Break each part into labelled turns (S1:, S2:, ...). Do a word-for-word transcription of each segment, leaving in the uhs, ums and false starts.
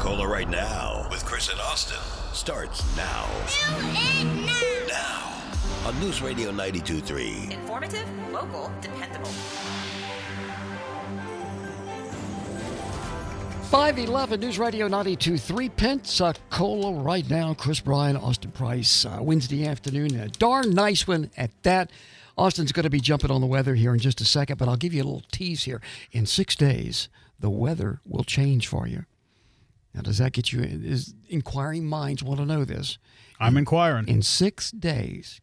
S1: Cola Right Now with Chris and Austin starts now. now. Now. On News Radio ninety-two point three.
S2: Informative, local, dependable.
S3: five eleven News Radio ninety-two point three. Pensacola Right Now. Chris Bryan, Austin Price. Uh, Wednesday afternoon. A darn nice one at that. Austin's going to be jumping on the weather here in just a second, but I'll give you a little tease here. In six days, the weather will change for you. Now, does that get you? Is inquiring minds want to know this?
S4: I'm
S3: in,
S4: inquiring.
S3: In six days,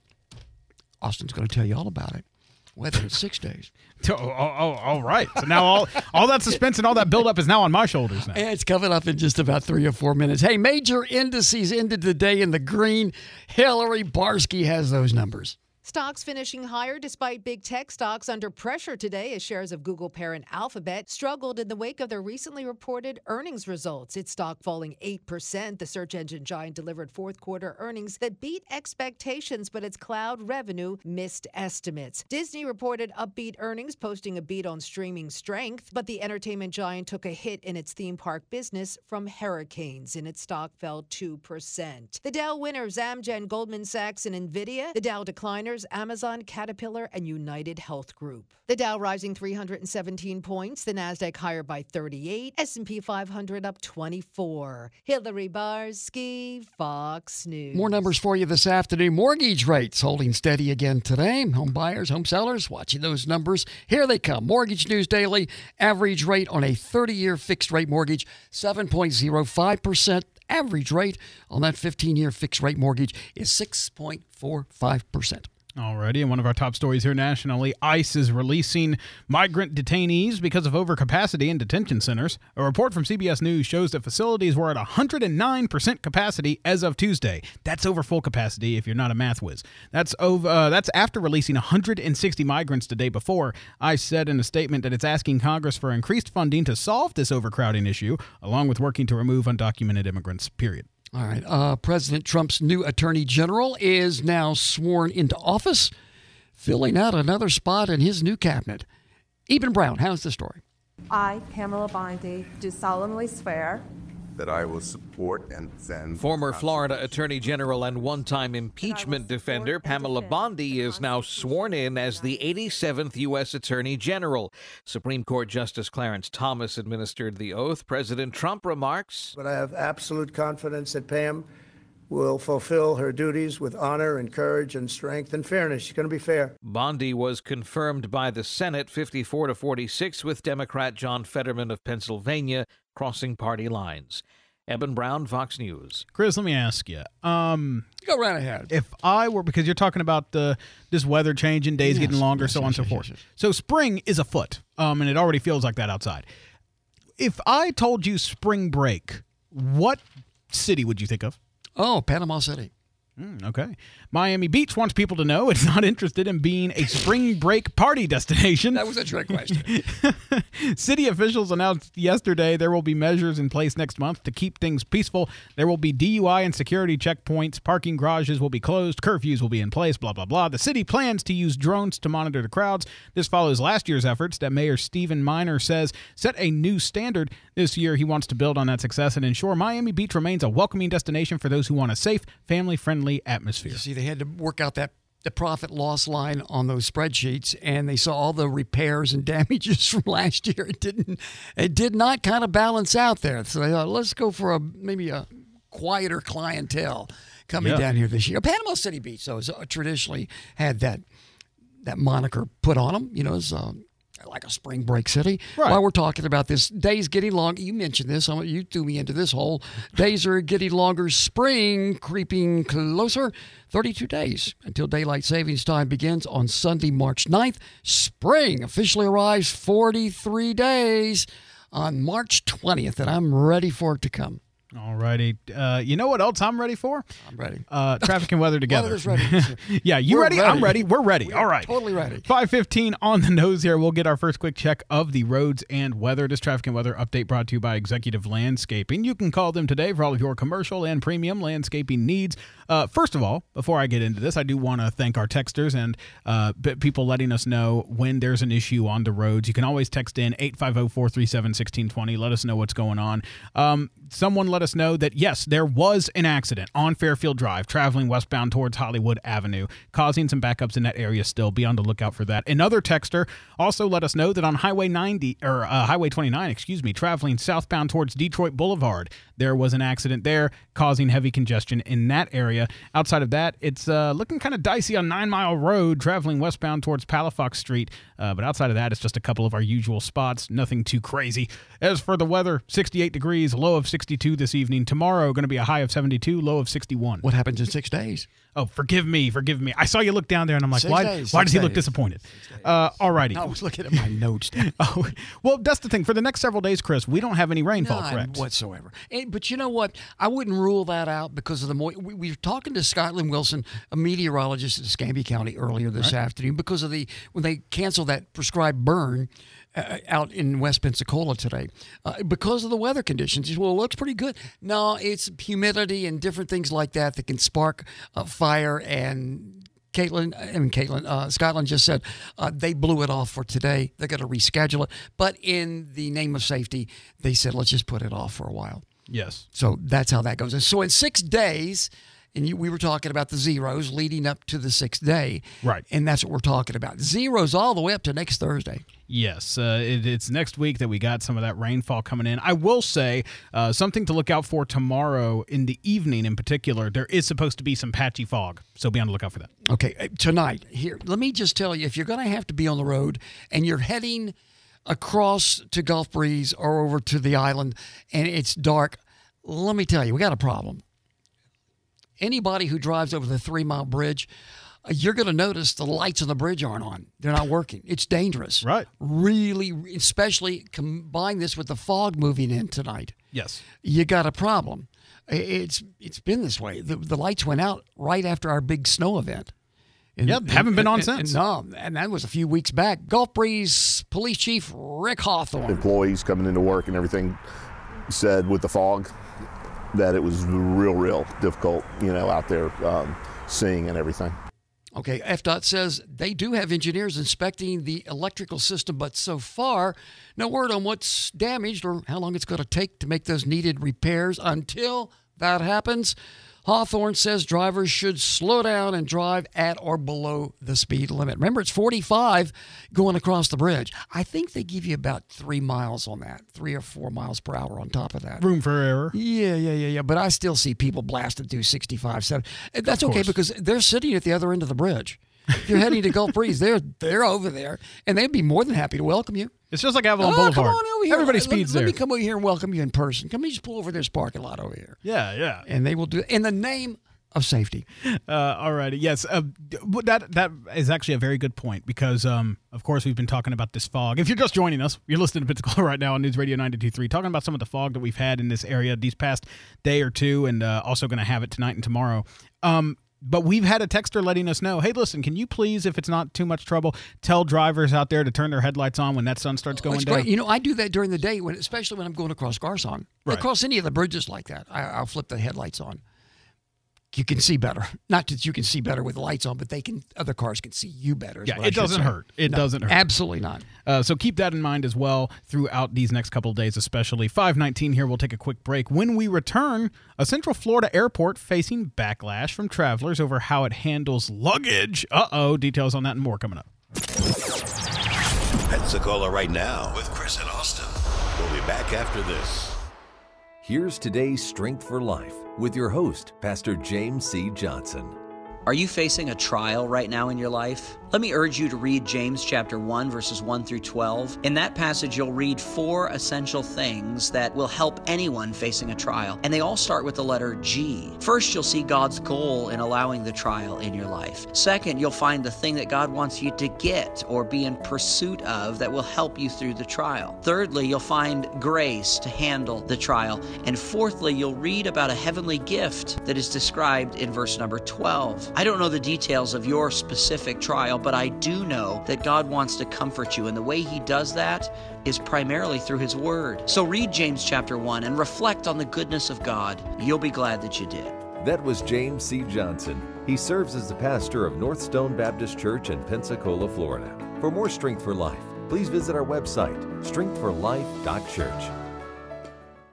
S3: Austin's going to tell you all about it. Weather in six days.
S4: Oh, oh, oh, all right. So now all all that suspense and all that buildup is now on my shoulders now.
S3: And it's coming up in just about three or four minutes. Hey, major indices ended the day in the green. Hillary Barsky has those numbers.
S5: Stocks finishing higher despite big tech stocks under pressure today as shares of Google parent Alphabet struggled in the wake of their recently reported earnings results. Its stock falling eight percent. The search engine giant delivered fourth quarter earnings that beat expectations, but its cloud revenue missed estimates. Disney reported upbeat earnings, posting a beat on streaming strength, but the entertainment giant took a hit in its theme park business from hurricanes, and its stock fell two percent. The Dow winners, Amgen, Goldman Sachs, and NVIDIA. The Dow decliners, Amazon, Caterpillar, and United Health Group. The Dow rising three hundred seventeen points, the Nasdaq higher by thirty-eight, S and P five hundred up twenty-four. Hillary Barsky, Fox News.
S3: More numbers for you this afternoon. Mortgage rates holding steady again today. Home buyers, home sellers, watching those numbers. Here they come. Mortgage News Daily. Average rate on a thirty-year fixed-rate mortgage, seven point oh five percent. Average rate on that fifteen-year fixed-rate mortgage is six point four five percent.
S4: Alrighty, and one of our top stories here nationally, ICE is releasing migrant detainees because of overcapacity in detention centers. A report from C B S News shows that facilities were at one hundred nine percent capacity as of Tuesday. That's over full capacity if you're not a math whiz. That's over. Uh, that's after releasing one hundred sixty migrants the day before. ICE said in a statement that it's asking Congress for increased funding to solve this overcrowding issue, along with working to remove undocumented immigrants, period.
S3: All right. Uh, President Trump's new attorney general is now sworn into office, filling out another spot in his new cabinet. Eben Brown, how's the story?
S6: I, Pamela Bondi, do solemnly swear
S7: that I will support and defend.
S8: Former Florida Attorney General and one-time impeachment defender Pamela Bondi is now sworn in as the eighty-seventh U S Attorney General. Supreme Court Justice Clarence Thomas administered the oath. President Trump remarks,
S9: "But I have absolute confidence that Pam will fulfill her duties with honor and courage and strength and fairness. She's going to be fair."
S8: Bondi was confirmed by the Senate fifty-four to forty-six, with Democrat John Fetterman of Pennsylvania crossing party lines. Eben Brown, Fox News.
S4: Chris, let me ask you. Um,
S3: Go right ahead.
S4: If I were, because you're talking about uh, this weather changing, days
S3: Yes,
S4: getting longer,
S3: yes,
S4: so on and
S3: yes,
S4: so
S3: yes,
S4: forth.
S3: yes, yes.
S4: So spring is afoot, um, and it already feels like that outside. If I told you spring break, what city would you think of?
S3: Oh, Panama City.
S4: Mm, okay. Miami Beach wants people to know it's not interested in being a spring break party destination.
S3: That was a trick question.
S4: City officials announced yesterday there will be measures in place next month to keep things peaceful. There will be D U I and security checkpoints. Parking garages will be closed. Curfews will be in place, blah, blah, blah. The city plans to use drones to monitor the crowds. This follows last year's efforts that Mayor Stephen Miner says set a new standard. This year, he wants to build on that success and ensure Miami Beach remains a welcoming destination for those who want a safe, family-friendly atmosphere.
S3: You see, they had to work out that the profit loss line on those spreadsheets, and they saw all the repairs and damages from last year. It didn't, it did not kind of balance out there. So they thought, let's go for a maybe a quieter clientele coming
S4: Yeah.
S3: down here this year. Panama City Beach, though, has uh, traditionally had that that moniker put on them. You know, it's uh, like a spring break city.
S4: Right.
S3: While we're talking about this, days getting long. You mentioned this. I'm- You threw me into this hole. Days are getting longer. Spring creeping closer. thirty-two days until daylight savings time begins on Sunday, March ninth. Spring officially arrives forty-three days on March twentieth, and I'm ready for it to come.
S4: All righty. Uh, you know what else I'm ready for?
S3: I'm ready.
S4: Uh, traffic and weather together.
S3: Weather's ready.
S4: Yeah, you
S3: We're
S4: ready?
S3: ready.
S4: I'm ready. We're ready.
S3: We
S4: All
S3: are
S4: right.
S3: totally ready.
S4: five fifteen on the nose here. We'll get our first quick check of the roads and weather. This traffic and weather update brought to you by Executive Landscaping. You can call them today for all of your commercial and premium landscaping needs. Uh, first of all, before I get into this, I do want to thank our texters and uh, b- people letting us know when there's an issue on the roads. You can always text in eight five zero, four three seven, one six two zero. Let us know what's going on. Um, someone let us know that, yes, there was an accident on Fairfield Drive traveling westbound towards Hollywood Avenue, causing some backups in that area still. Be on the lookout for that. Another texter also let us know that on Highway ninety, or uh, Highway twenty-nine, excuse me, traveling southbound towards Detroit Boulevard, there was an accident there causing heavy congestion in that area. Outside of that, it's uh, looking kind of dicey on Nine Mile Road, traveling westbound towards Palafox Street. Uh, but outside of that, it's just a couple of our usual spots. Nothing too crazy. As for the weather, sixty-eight degrees, low of sixty-two this evening. Tomorrow, going to be a high of seventy-two, low of sixty-one.
S3: What happens in six days?
S4: Oh, forgive me, forgive me. I saw you look down there, and I'm like,
S3: Six
S4: why,
S3: days,
S4: why
S3: six
S4: does he look
S3: days.
S4: disappointed? Uh, all righty.
S3: I was looking at my notes.
S4: Oh, well, that's the thing. For the next several days, Chris, we don't have any rainfall,
S3: None
S4: correct?
S3: whatsoever. And, but you know what? I wouldn't rule that out because of the mo- we, we were talking to Scotland Wilson, a meteorologist at Escambia County earlier this
S4: Right.
S3: afternoon, because of the when they canceled that prescribed burn uh, out in West Pensacola today, uh, because of the weather conditions. He said, well, it looks pretty good. No, it's humidity and different things like that that can spark uh, fire. And Caitlin, I mean Caitlin, uh, Scotland just said uh, they blew it off for today. They're going to reschedule it, but in the name of safety, they said let's just put it off for a while.
S4: Yes.
S3: So that's how that goes. And so in six days, and you, we were talking about the zeros leading up to the sixth day.
S4: Right.
S3: And that's what we're talking about. Zeros all the way up to next Thursday.
S4: Yes, uh, it, it's next week that we got some of that rainfall coming in. I will say uh, something to look out for tomorrow in the evening in particular. There is supposed to be some patchy fog, so be on the lookout for that.
S3: Okay, uh, tonight, here, let me just tell you, if you're going to have to be on the road and you're heading across to Gulf Breeze or over to the island and it's dark, let me tell you, we got a problem. Anybody who drives over the Three Mile Bridge, uh, you're going to notice the lights on the bridge aren't on. They're not working. It's dangerous.
S4: Right.
S3: Really, especially combine this with the fog moving in tonight.
S4: Yes.
S3: You got a problem. It's It's been this way. The, the lights went out right after our big snow event. And,
S4: Yep, haven't been on
S3: and,
S4: since.
S3: And, no, and that was a few weeks back. Gulf Breeze Police Chief Rick Hawthorne.
S10: Employees coming into work and everything said with the fog that it was real, real difficult, you know, out there um, seeing and everything.
S3: Okay, F DOT says they do have engineers inspecting the electrical system, but so far, no word on what's damaged or how long it's going to take to make those needed repairs. Until that happens, Hawthorne says drivers should slow down and drive at or below the speed limit. Remember, it's forty-five going across the bridge. I think they give you about three miles on that, three or four miles per hour on top of that.
S4: Room for error.
S3: Yeah, yeah, yeah, yeah. But I still see people blasted through sixty-five, seventy. That's okay
S4: course.
S3: because they're sitting at the other end of the bridge. If you're heading to Gulf Breeze, they're they're over there, and they'd be more than happy to welcome you.
S4: It's just like Avalon
S3: oh,
S4: Boulevard.
S3: come on over here.
S4: Everybody
S3: let,
S4: speeds
S3: let,
S4: there.
S3: Let me come over here and welcome you in person. Come me just pull over this parking lot over here.
S4: Yeah, yeah.
S3: And they will do it in the name of safety.
S4: Uh, all righty. Yes, uh, that that is actually a very good point because, um, of course, we've been talking about this fog. If you're just joining us, you're listening to Pensacola right now on News Radio ninety-two point three, talking about some of the fog that we've had in this area these past day or two, and uh, also going to have it tonight and tomorrow. Um, But we've had a texter letting us know, hey, listen, can you please, if it's not too much trouble, tell drivers out there to turn their headlights on when that sun starts going
S3: It's
S4: down?
S3: great. You know, I do that during the day, when, especially when I'm going across Garsong.
S4: Right.
S3: Across any of the bridges like that, I, I'll flip the headlights on. You can see better. Not that you can see better with the lights on, but they can. Other cars can see you better. is
S4: Yeah,
S3: what I
S4: it
S3: should
S4: doesn't
S3: say.
S4: hurt. It
S3: No,
S4: doesn't hurt.
S3: Absolutely not.
S4: Uh, so keep that in mind as well throughout these next couple of days, especially. five nineteen here, we'll take a quick break. When we return, a Central Florida airport facing backlash from travelers over how it handles luggage. Uh-oh, details on that and more coming up.
S1: Pensacola right now with Chris and Austin. We'll be back after this.
S11: Here's today's Strength for Life with your host, Pastor James C. Johnson.
S12: Are you facing a trial right now in your life? Let me urge you to read James chapter one, verses one through twelve. In that passage, you'll read four essential things that will help anyone facing a trial, and they all start with the letter G. First, you'll see God's goal in allowing the trial in your life. Second, you'll find the thing that God wants you to get or be in pursuit of that will help you through the trial. Thirdly, you'll find grace to handle the trial. And fourthly, you'll read about a heavenly gift that is described in verse number twelve. I don't know the details of your specific trial, but I do know that God wants to comfort you, and the way He does that is primarily through His Word. So read James chapter one and reflect on the goodness of God. You'll be glad that you did.
S11: That was James C. Johnson. He serves as the pastor of North Stone Baptist Church in Pensacola, Florida. For more Strength for Life, please visit our website, strength for life dot church.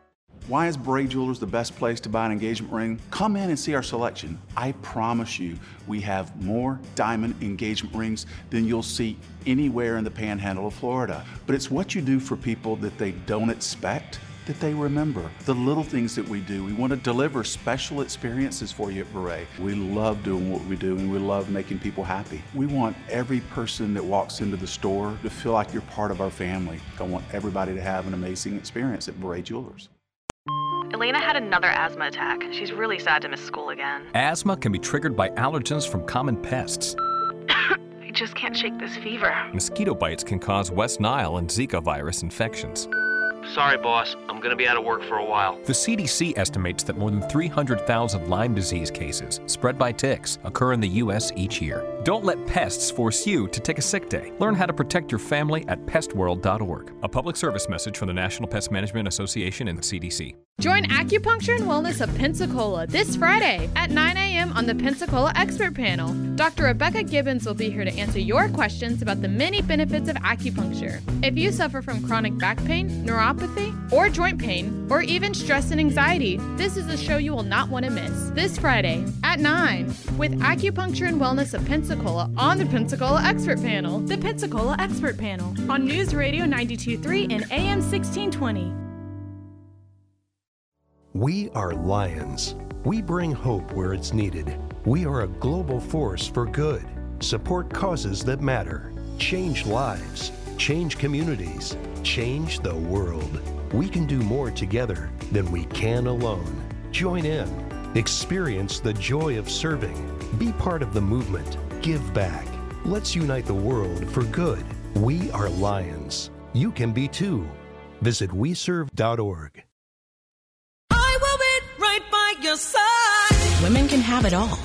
S13: Why is Bray Jewelers the best place to buy an engagement ring? Come in and see our selection. I promise you, we have more diamond engagement rings than you'll see anywhere in the panhandle of Florida. But it's what you do for people that they don't expect that they remember. The little things that we do. We want to deliver special experiences for you at Beret. We love doing what we do, and we love making people happy. We want every person that walks into the store to feel like you're part of our family. I want everybody to have an amazing experience at Beret Jewelers.
S14: Elena had another asthma attack. She's really sad to miss school again.
S15: Asthma can be triggered by allergens from common pests.
S14: I just can't shake this fever.
S15: Mosquito bites can cause West Nile and Zika virus infections.
S16: Sorry, boss. I'm going to be out of work for a while.
S15: The C D C estimates that more than three hundred thousand Lyme disease cases spread by ticks occur in the U S each year. Don't let pests force you to take a sick day. Learn how to protect your family at pest world dot org. A public service message from the National Pest Management Association and the C D C.
S17: Join Acupuncture and Wellness of Pensacola this Friday at nine a.m. on the Pensacola Expert Panel. Doctor Rebecca Gibbons will be here to answer your questions about the many benefits of acupuncture. If you suffer from chronic back pain, neuropathy, or joint pain, or even stress and anxiety, this is a show you will not want to miss. This Friday at nine with Acupuncture and Wellness of Pensacola on the Pensacola Expert Panel.
S18: The Pensacola Expert Panel on News Radio ninety-two point three and A M sixteen twenty.
S19: We are Lions. We bring hope where it's needed. We are a global force for good. Support causes that matter. Change lives. Change communities. Change the world. We can do more together than we can alone. Join in. Experience the joy of serving. Be part of the movement. Give back. Let's unite the world for good. We are Lions. You can be too. Visit we serve dot org.
S20: I will be right by your side.
S21: Women can have it all,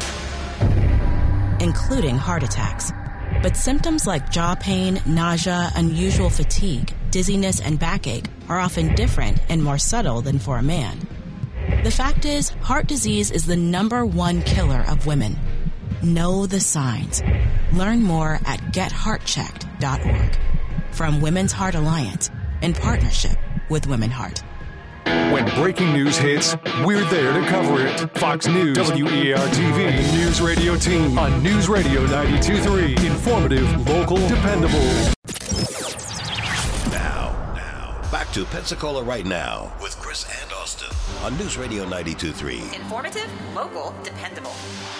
S21: including heart attacks. But symptoms like jaw pain, nausea, unusual fatigue, dizziness, and backache are often different and more subtle than for a man. The fact is, heart disease is the number one killer of women. Know the signs. Learn more at get heart checked dot org. From Women's Heart Alliance, in partnership with Women Heart.
S22: When breaking news hits, we're there to cover it. Fox News, W E A R T V, News Radio Team on News Radio ninety-two point three. Informative, local, dependable.
S1: Now, now, back to Pensacola Right Now with Chris and Austin on News Radio ninety-two point three.
S2: Informative, local, dependable.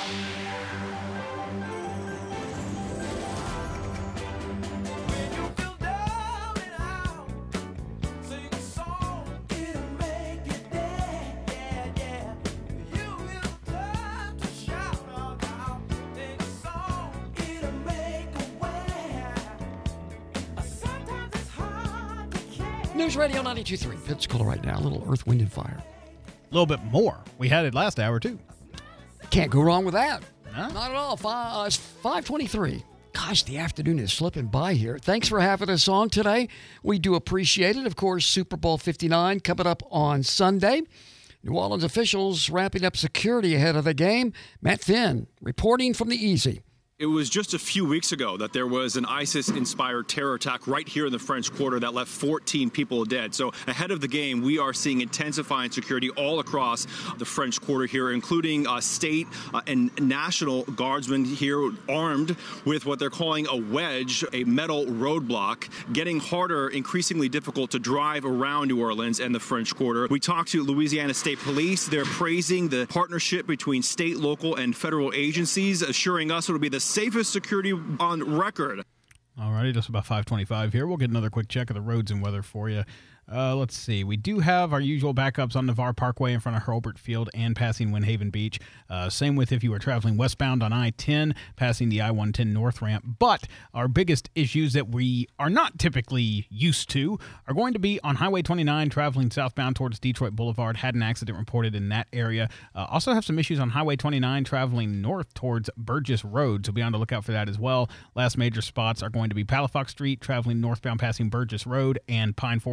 S3: News Radio ninety-two point three, Pensacola Right Now. A little Earth, Wind, and Fire.
S4: A little bit more. We had it last hour, too.
S3: Can't go wrong with that.
S4: Huh?
S3: Not at all. Five, uh, it's five twenty-three. Gosh, the afternoon is slipping by here. Thanks for having us on today. We do appreciate it. Of course, Super Bowl fifty-nine coming up on Sunday. New Orleans officials wrapping up security ahead of the game. Matt Finn reporting from the Easy.
S23: It was just a few weeks ago that there was an ISIS-inspired terror attack right here in the French Quarter that left fourteen people dead. So ahead of the game, we are seeing intensifying security all across the French Quarter here, including uh, state uh, and national guardsmen here armed with what they're calling a wedge, a metal roadblock, getting harder, increasingly difficult to drive around New Orleans and the French Quarter. We talked to Louisiana State Police. They're praising the partnership between state, local, and federal agencies, assuring us it'll be the safest security on record.
S4: All righty, just about five twenty-five here. We'll get another quick check of the roads and weather for you. Uh, let's see. We do have our usual backups on Navarre Parkway in front of Hurlburt Field and passing Windhaven Beach. Uh, same with if you were traveling westbound on I ten, passing the I one ten North Ramp. But our biggest issues that we are not typically used to are going to be on Highway twenty-nine, traveling southbound towards Detroit Boulevard. Had an accident reported in that area. Uh, also have some issues on Highway twenty-nine, traveling north towards Burgess Road, so be on the lookout for that as well. Last major spots are going to be Palafox Street, traveling northbound passing Burgess Road, and Pine Forest Road,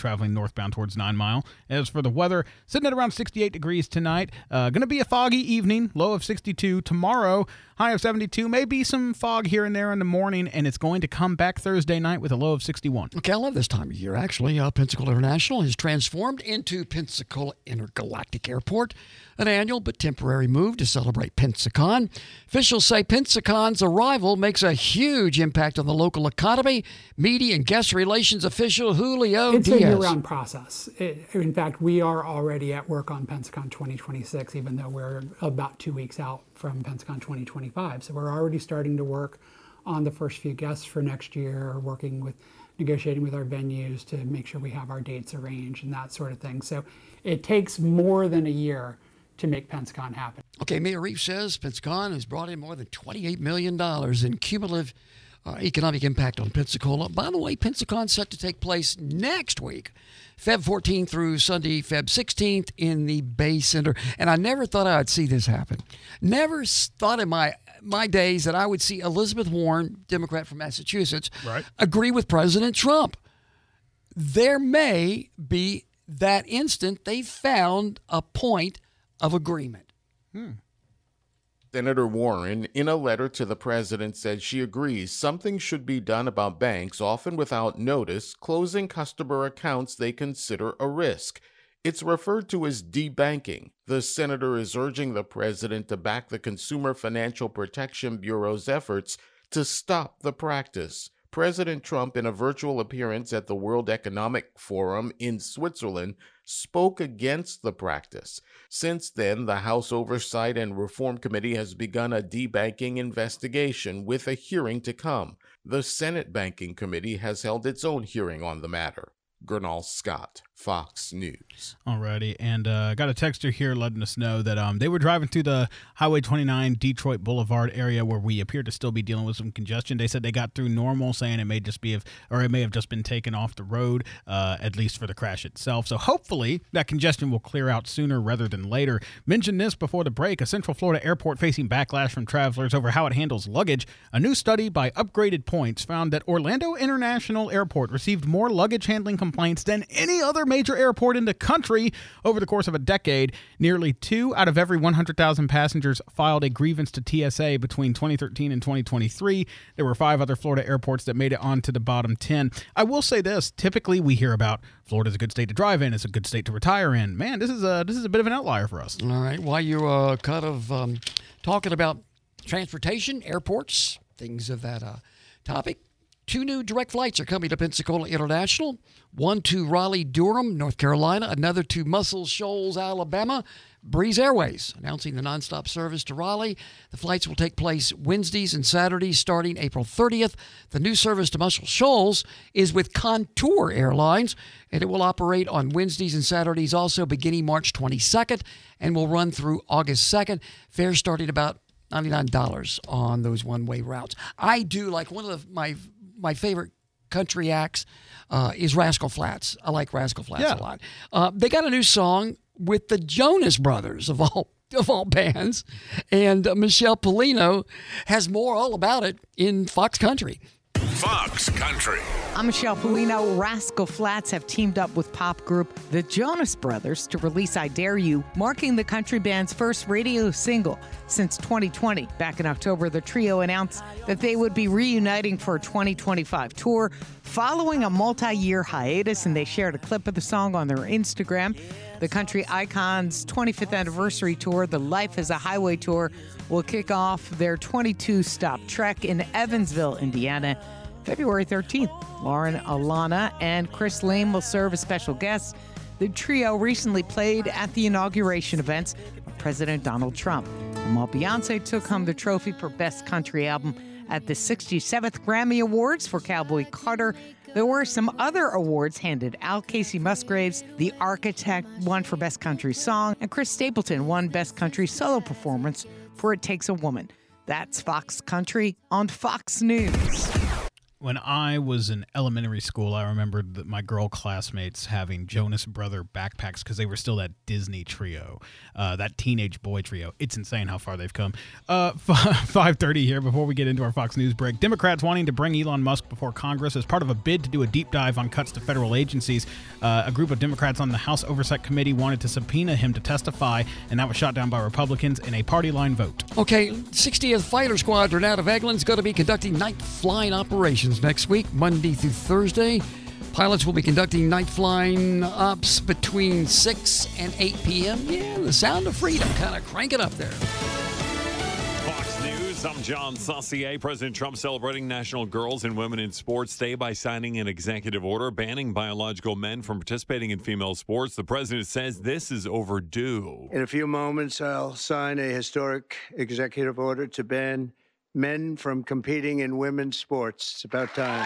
S4: traveling northbound towards Nine Mile. As for the weather, sitting at around sixty-eight degrees tonight. Uh, going to be a foggy evening, low of sixty-two. Tomorrow, high of seventy-two. Maybe some fog here and there in the morning, and it's going to come back Thursday night with a low of sixty-one.
S3: Okay, I love this time of year, actually. Uh, Pensacola International has transformed into Pensacola Intergalactic Airport, an annual but temporary move to celebrate Pensacon. Officials say Pensacon's arrival makes a huge impact on the local economy. Media and guest relations official Julio
S5: It's
S3: Diaz.
S5: a year-round process. It, in fact, we are already at work on Pensacon twenty twenty-six, even though we're about two weeks out from Pensacon twenty twenty-five. So we're already starting to work on the first few guests for next year, working with, negotiating with our venues to make sure we have our dates arranged and that sort of thing. So it takes more than a year to make Pensacon happen.
S3: Okay, Mayor Reeves says Pensacon has brought in more than twenty-eight million dollars in cumulative uh, economic impact on Pensacola. By the way, Pensacon's set to take place next week, February fourteenth through Sunday, February sixteenth in the Bay Center. And I never thought I'd see this happen. Never thought in my my days that I would see Elizabeth Warren, Democrat from Massachusetts,
S4: right,
S3: agree with President Trump. There may be that instant they found a point of agreement.
S4: Hmm.
S6: Senator Warren, in a letter to the president, said she agrees something should be done about banks, often without notice, closing customer accounts they consider a risk. It's referred to as debanking. The senator is urging the president to back the Consumer Financial Protection Bureau's efforts to stop the practice. President Trump, in a virtual appearance at the World Economic Forum in Switzerland, spoke against the practice. Since then, the House Oversight and Reform Committee has begun a debanking investigation with a hearing to come. The Senate Banking Committee has held its own hearing on the matter. Gernal Scott, Fox News.
S4: Alrighty, and uh, I got a texter here letting us know that um, they were driving through the Highway twenty-nine Detroit Boulevard area where we appear to still be dealing with some congestion. They said they got through normal, saying it may just be, or it may have just been taken off the road, uh, at least for the crash itself. So hopefully that congestion will clear out sooner rather than later. Mentioned this before the break: a Central Florida airport facing backlash from travelers over how it handles luggage. A new study by Upgraded Points found that Orlando International Airport received more luggage handling complaints than any other major airport in the country over the course of a decade. Nearly two out of every one hundred thousand passengers filed a grievance to T S A between twenty thirteen and twenty twenty-three. There were five other Florida airports that made it onto the bottom ten. I will say this: typically we hear about Florida's a good state to drive in, it's a good state to retire in. Man, this is a this is a bit of an outlier for us.
S3: All right, while you're uh, kind of um, talking about transportation, airports, things of that uh, topic, two new direct flights are coming to Pensacola International. One to Raleigh-Durham, North Carolina. Another to Muscle Shoals, Alabama. Breeze Airways announcing the nonstop service to Raleigh. The flights will take place Wednesdays and Saturdays starting April thirtieth. The new service to Muscle Shoals is with Contour Airlines, and it will operate on Wednesdays and Saturdays also beginning March twenty-second and will run through August second. Fares starting about ninety-nine dollars on those one-way routes. I do like one of the, my my favorite country acts uh, is Rascal Flatts. I like Rascal Flatts
S4: Yeah.
S3: a lot. Uh, they got a new song with the Jonas Brothers of all of all bands, and uh, Michelle Polino has more all about it in Fox Country.
S1: Fox Country.
S7: I'm Michelle Polino. Rascal Flatts have teamed up with pop group The Jonas Brothers to release I Dare You, marking the country band's first radio single since twenty twenty. Back in October, the trio announced that they would be reuniting for a twenty twenty-five tour following a multi-year hiatus, and they shared a clip of the song on their Instagram. The country icon's twenty-fifth anniversary tour, the Life is a Highway tour, will kick off their twenty-two stop trek in Evansville, Indiana, February thirteenth. Lauren Alana and Chris Lane will serve as special guests. The trio recently played at the inauguration events of President Donald Trump. And while Beyonce took home the trophy for Best Country Album at the sixty-seventh Grammy Awards for Cowboy Carter, there were some other awards handed out. Casey Musgraves, The Architect, won for Best Country Song, and Chris Stapleton won Best Country Solo Performance for It Takes a Woman. That's Fox Country on Fox News.
S4: When I was in elementary school, I remembered that my girl classmates having Jonas Brother backpacks because they were still that Disney trio, uh, that teenage boy trio. It's insane how far they've come. Uh, five thirty here before we get into our Fox News break. Democrats wanting to bring Elon Musk before Congress as part of a bid to do a deep dive on cuts to federal agencies. Uh, a group of Democrats on the House Oversight Committee wanted to subpoena him to testify, and that was shot down by Republicans in a party line vote.
S3: Okay, sixtieth Fighter Squadron out of Eglin is going to be conducting night flying operations next week, Monday through Thursday. Pilots will be conducting night flying ops between six and eight p.m. Yeah, the sound of freedom kind of cranking up there.
S8: Fox News, I'm John Saucier. President Trump celebrating National Girls and Women in Sports Day by signing an executive order banning biological men from participating in female sports. The president says this is overdue.
S9: In a few moments, I'll sign a historic executive order to ban men from competing in women's sports. It's about time.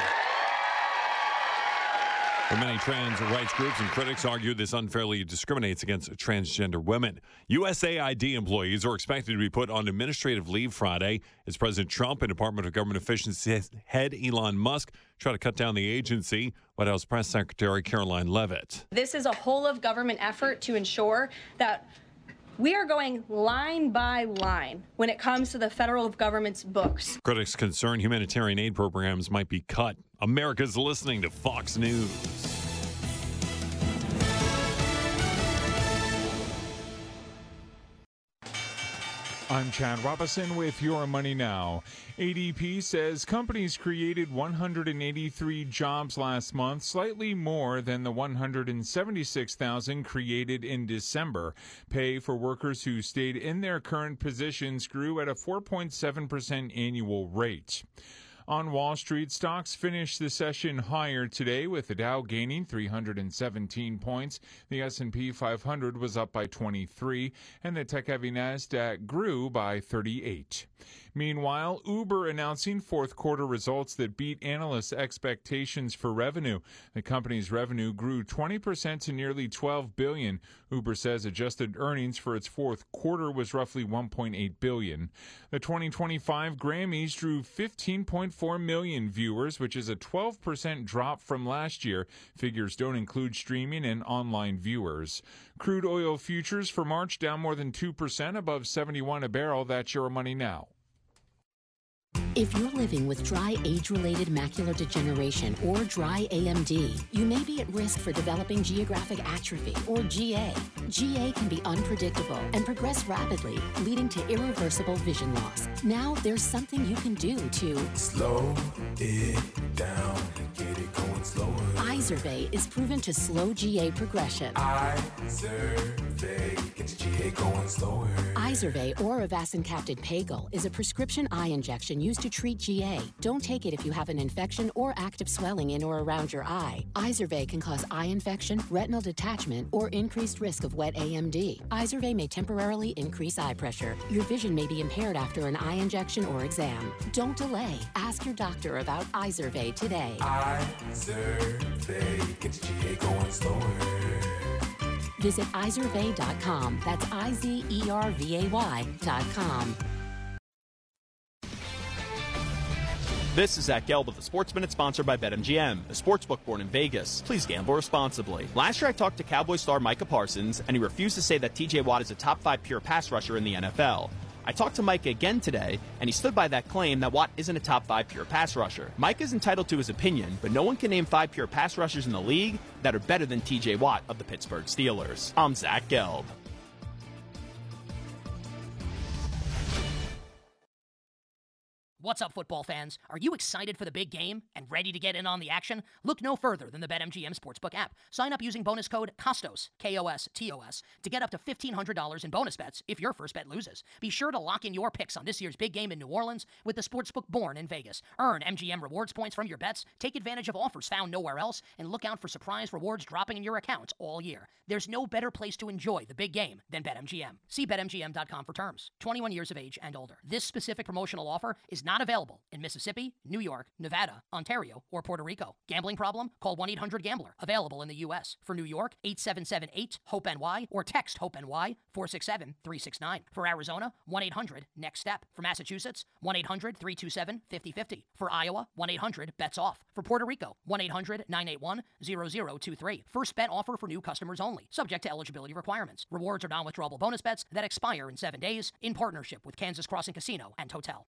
S8: For many trans rights groups and critics argue this unfairly discriminates against transgender women. U S A I D employees are expected to be put on administrative leave Friday as President Trump and Department of Government Efficiency head Elon Musk try to cut down the agency. White House Press Secretary Caroline Leavitt.
S10: This is a whole of government effort to ensure that we are going line by line when it comes to the federal government's books.
S8: Critics concern humanitarian aid programs might be cut. America's listening to Fox News.
S24: I'm Chad Robinson with Your Money Now. A D P says companies created one hundred eighty-three jobs last month, slightly more than the one hundred seventy-six thousand created in December. Pay for workers who stayed in their current positions grew at a four point seven percent annual rate. On Wall Street, stocks finished the session higher today, with the Dow gaining three hundred seventeen points. The S and P five hundred was up by twenty-three, and the tech-heavy Nasdaq grew by thirty-eight. Meanwhile, Uber announcing fourth quarter results that beat analysts' expectations for revenue. The company's revenue grew twenty percent to nearly twelve billion dollars. Uber says adjusted earnings for its fourth quarter was roughly one point eight billion dollars. The twenty twenty-five Grammys drew fifteen point four million viewers, which is a twelve percent drop from last year. Figures don't include streaming and online viewers. Crude oil futures for March down more than two percent, above seventy-one a barrel. That's Your Money Now.
S25: If you're living with dry age-related macular degeneration or dry A M D, you may be at risk for developing geographic atrophy or G A. G A can be unpredictable and progress rapidly, leading to irreversible vision loss. Now there's something you can do to
S26: slow it down, get it going slower.
S25: Izervay is proven to slow G A progression.
S26: Izervay gets G A going slower.
S25: Izervay or avacincaptad pagel is a prescription eye injection used to treat G A. Don't take it if you have an infection or active swelling in or around your eye. Izervay can cause eye infection, retinal detachment, or increased risk of wet A M D. Izervay may temporarily increase eye pressure. Your vision may be impaired after an eye injection or exam. Don't delay. Ask your doctor about Izervay today.
S26: Izervay gets G A going slower.
S25: Visit izervay dot com. That's I Z E R V A Y dot com.
S27: This is Zach Gelb with the Sports Minute, sponsored by BetMGM, a sportsbook born in Vegas. Please gamble responsibly. Last year I talked to Cowboy star Micah Parsons, and he refused to say that T J Watt is a top five pure pass rusher in the N F L. I talked to Micah again today, and he stood by that claim that Watt isn't a top five pure pass rusher. Micah is entitled to his opinion, but no one can name five pure pass rushers in the league that are better than T J Watt of the Pittsburgh Steelers. I'm Zach Gelb.
S28: What's up, football fans? Are you excited for the big game and ready to get in on the action? Look no further than the BetMGM Sportsbook app. Sign up using bonus code KOSTOS, K O S T O S, to get up to fifteen hundred dollars in bonus bets if your first bet loses. Be sure to lock in your picks on this year's big game in New Orleans with the Sportsbook born in Vegas. Earn M G M rewards points from your bets, take advantage of offers found nowhere else, and look out for surprise rewards dropping in your account all year. There's no better place to enjoy the big game than BetMGM. See Bet M G M dot com for terms. twenty-one years of age and older. This specific promotional offer is not Not available in Mississippi, New York, Nevada, Ontario, or Puerto Rico. Gambling problem? Call one eight hundred gambler. Available in the U S. For New York, eight seven seven eight hope N Y or text HOPE-NY four six seven three six nine. For Arizona, one eight hundred next step. For Massachusetts, one eight hundred three two seven five zero five zero. For Iowa, one eight hundred bets off. For Puerto Rico, one eight hundred nine eight one zero zero two three. First bet offer for new customers only. Subject to eligibility requirements. Rewards are non-withdrawable bonus bets that expire in seven days in partnership with Kansas Crossing Casino and Hotel.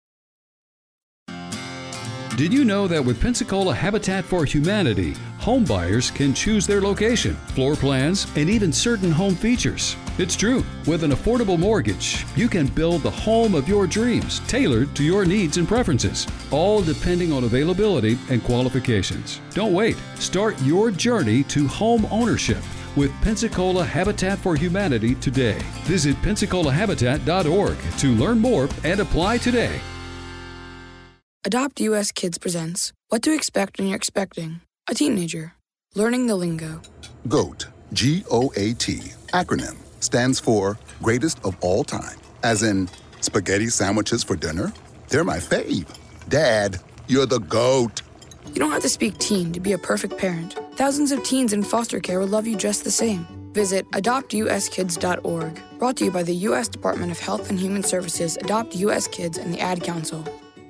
S11: Did you know that with Pensacola Habitat for Humanity, home buyers can choose their location, floor plans, and even certain home features? It's true. With an affordable mortgage, you can build the home of your dreams, tailored to your needs and preferences, all depending on availability and qualifications. Don't wait. Start your journey to home ownership with Pensacola Habitat for Humanity today. Visit pensacola habitat dot org to learn more and apply today.
S12: Adopt U S Kids presents What to Expect When You're Expecting a Teenager. Learning the lingo.
S13: GOAT, G O A T, acronym, stands for Greatest of All Time. As in, spaghetti sandwiches for dinner? They're my fave. Dad, you're the GOAT.
S12: You don't have to speak teen to be a perfect parent. Thousands of teens in foster care will love you just the same. Visit adopt u s kids dot org. Brought to you by the U S Department of Health and Human Services, Adopt U S Kids, and the Ad Council.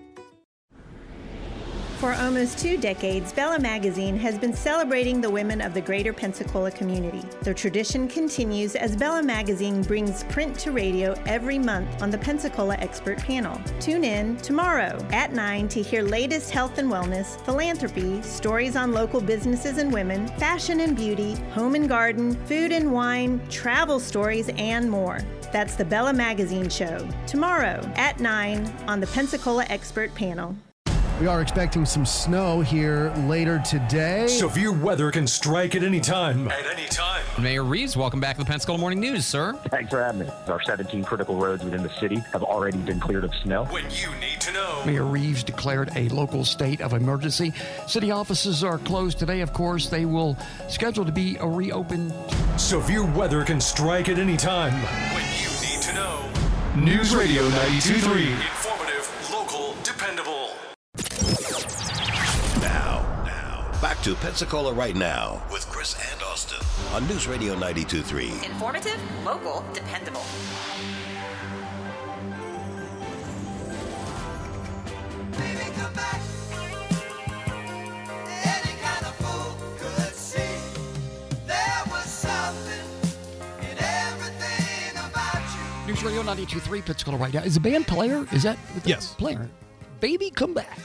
S14: For almost two decades, Bella Magazine has been celebrating the women of the greater Pensacola community. The tradition continues as Bella Magazine brings print to radio every month on the Pensacola Expert Panel. Tune in tomorrow at nine to hear latest health and wellness, philanthropy, stories on local businesses and women, fashion and beauty, home and garden, food and wine, travel stories, and more. That's the Bella Magazine Show, tomorrow at nine on the Pensacola Expert Panel.
S15: We are expecting some snow here later today.
S22: Severe weather can strike at any time. At any time.
S16: Mayor Reeves, welcome back to the Pensacola Morning News, sir.
S17: Thanks for having me. Our seventeen critical roads within the city have already been cleared of snow.
S22: When you need to know.
S3: Mayor Reeves declared a local state of emergency. City offices are closed today, of course. They will schedule to be reopened.
S22: Severe weather can strike at any time. When you need to know. News Radio ninety-two point three. Informative, local, dependable.
S1: Back to Pensacola Right Now with Chris and Austin on News Radio ninety-two point three.
S2: Informative, local, dependable.
S20: Baby, come back. Any kind of fool could see there was something in everything about you.
S3: News Radio ninety-two point three, Pensacola Right Now. Is the band Player? Is that
S4: yes?
S3: Player. Baby, come back.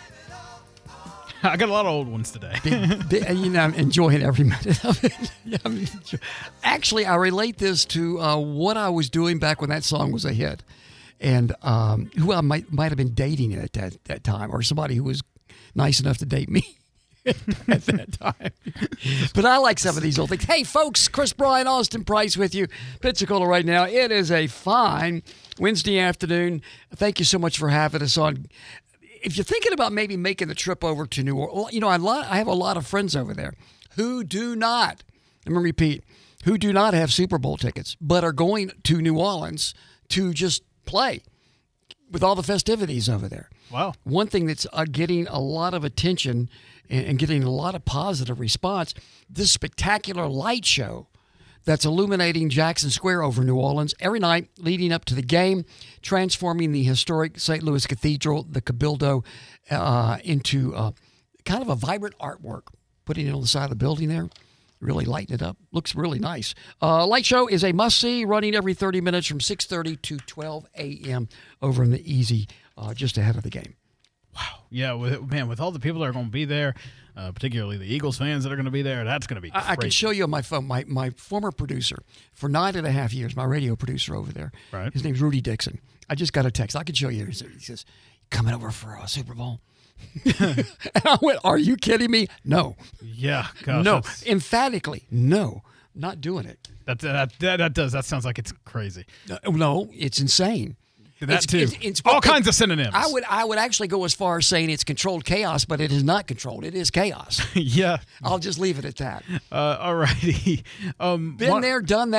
S4: I got a lot of old ones today.
S3: big, big, you know, I'm enjoying every minute of it. Yeah, I'm enjoy- Actually, I relate this to uh, what I was doing back when that song was a hit, and um, who I might might have been dating at that that time, or somebody who was nice enough to date me at that time. But I like some of these old things. Hey, folks, Chris Bryan, Austin Price with you, Pensacola Right Now. It is a fine Wednesday afternoon. Thank you so much for having us on. If you're thinking about maybe making the trip over to New Orleans, you know, I, lot, I have a lot of friends over there who do not, let me repeat, who do not have Super Bowl tickets, but are going to New Orleans to just play with all the festivities over there.
S4: Wow.
S3: One thing that's uh, getting a lot of attention and, and getting a lot of positive response, this spectacular light show that's illuminating Jackson Square over New Orleans every night leading up to the game, transforming the historic Saint Louis Cathedral, the Cabildo, uh, into uh, kind of a vibrant artwork, putting it on the side of the building there, really lighting it up. Looks really nice. Uh, light show is a must-see, running every thirty minutes from six thirty to twelve a.m. over in the Easy, uh, just ahead of the game.
S4: Wow. Yeah, with, man, with all the people that are going to be there, uh, particularly the Eagles fans that are going to be there, that's going to be crazy.
S3: I, I can show you on my phone. My my former producer for nine and a half years, my radio producer over there.
S4: Right.
S3: His name's Rudy Dixon. I just got a text. I can show you. He says, coming over for a Super Bowl. And I went, are you kidding me? No.
S4: Yeah. Gosh,
S3: no.
S4: that's-
S3: Emphatically, no. Not doing it.
S4: That, that, that, that does. That sounds like it's crazy.
S3: Uh, no, it's insane.
S4: That
S3: It's-
S4: too.
S3: it's- it's
S4: All
S3: what-
S4: kinds of synonyms.
S3: I would I would actually go as far as saying it's controlled chaos, but it is not controlled. It is chaos.
S4: yeah.
S3: I'll just leave it at that.
S4: Uh, all righty. Um,
S3: Been
S4: one-
S3: there, done that.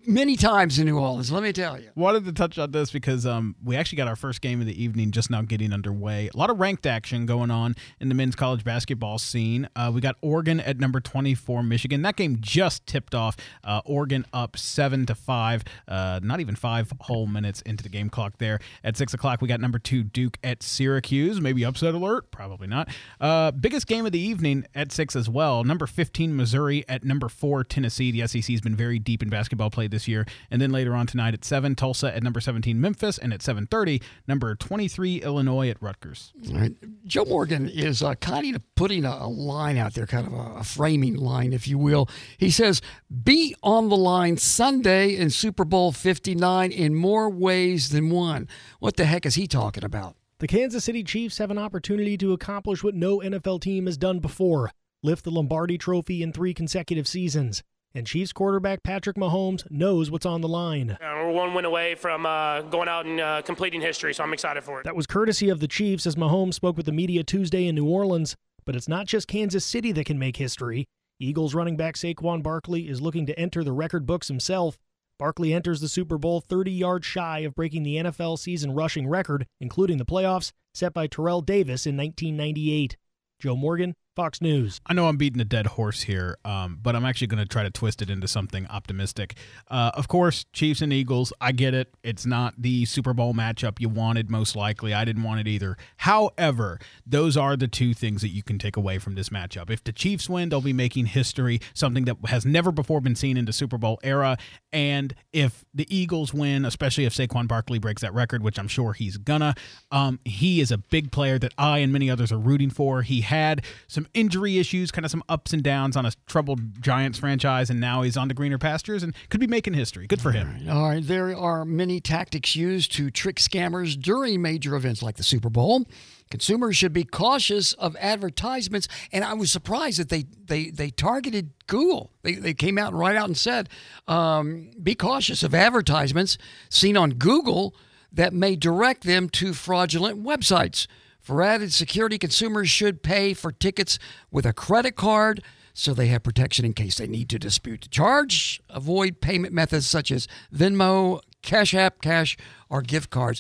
S3: many times in New Orleans, let me tell you.
S4: Wanted to touch on this because um, we actually got our first game of the evening just now getting underway. A lot of ranked action going on in the men's college basketball scene. Uh, we got Oregon at number twenty-four, Michigan. That game just tipped off. Uh, Oregon up seven to five. Uh, not even five whole minutes into the game clock there. At six o'clock, we got number two Duke at Syracuse. Maybe upset alert? Probably not. Uh, biggest game of the evening at six as well. Number fifteen, Missouri at number four, Tennessee. The S E C has been very deep in basketball play this year. And then later on tonight at seven, Tulsa at number seventeen, Memphis. And at seven thirty, number twenty-three, Illinois at Rutgers.
S3: All right. Joe Morgan is uh, kind of putting a, a line out there, kind of a, a framing line, if you will. He says, be on the line Sunday in Super Bowl fifty-nine in more ways than one. What the heck is he talking about?
S5: The Kansas City Chiefs have an opportunity to accomplish what no N F L team has done before, lift the Lombardi Trophy in three consecutive seasons. And Chiefs quarterback Patrick Mahomes knows what's on the line.
S6: Uh, we're one win away from uh, going out and uh, completing history, so I'm excited for it.
S5: That was courtesy of the Chiefs as Mahomes spoke with the media Tuesday in New Orleans. But it's not just Kansas City that can make history. Eagles running back Saquon Barkley is looking to enter the record books himself. Barkley enters the Super Bowl thirty yards shy of breaking the N F L season rushing record, including the playoffs, set by Terrell Davis in nineteen ninety-eight. Joe Morgan, Fox News.
S4: I know I'm beating a dead horse here, um, but I'm actually going to try to twist it into something optimistic. Uh, of course, Chiefs and Eagles, I get it. It's not the Super Bowl matchup you wanted, most likely. I didn't want it either. However, those are the two things that you can take away from this matchup. If the Chiefs win, they'll be making history, something that has never before been seen in the Super Bowl era. And if the Eagles win, especially if Saquon Barkley breaks that record, which I'm sure he's gonna, um, he is a big player that I and many others are rooting for. He had some injury issues, kind of some ups and downs on a troubled Giants franchise, and now he's on to greener pastures and could be making history. Good for him.
S3: All right. All right. There are many tactics used to trick scammers during major events like the Super Bowl. Consumers should be cautious of advertisements, and I was surprised that they they they targeted Google. They they came out and right out and said, um, be cautious of advertisements seen on Google that may direct them to fraudulent websites. For added security, consumers should pay for tickets with a credit card so they have protection in case they need to dispute the charge. Avoid payment methods such as Venmo, Cash App, Cash, or gift cards.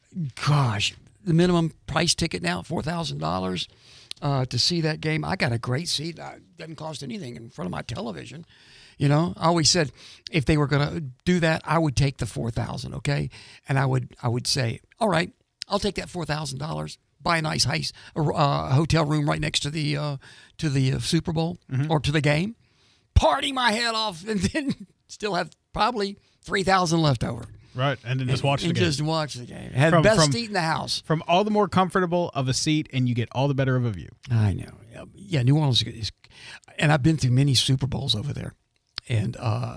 S3: Gosh, the minimum price ticket now, four thousand dollars uh, to see that game. I got a great seat. It doesn't cost anything in front of my television. You know, I always said if they were going to do that, I would take the four thousand dollars, okay? And I would I would say, all right, I'll take that four thousand dollars. Buy a nice heist, uh, hotel room right next to the uh, to the uh, Super Bowl mm-hmm. or to the game, party my head off, and then still have probably three thousand left over.
S4: Right, and then just
S3: and,
S4: watch the
S3: and
S4: game.
S3: just watch the game. Had
S4: from,
S3: best
S4: from,
S3: seat in the house.
S4: From all the more comfortable of a seat, and you get all the better of a view.
S3: I know. Yeah, New Orleans is, and I've been through many Super Bowls over there, and uh,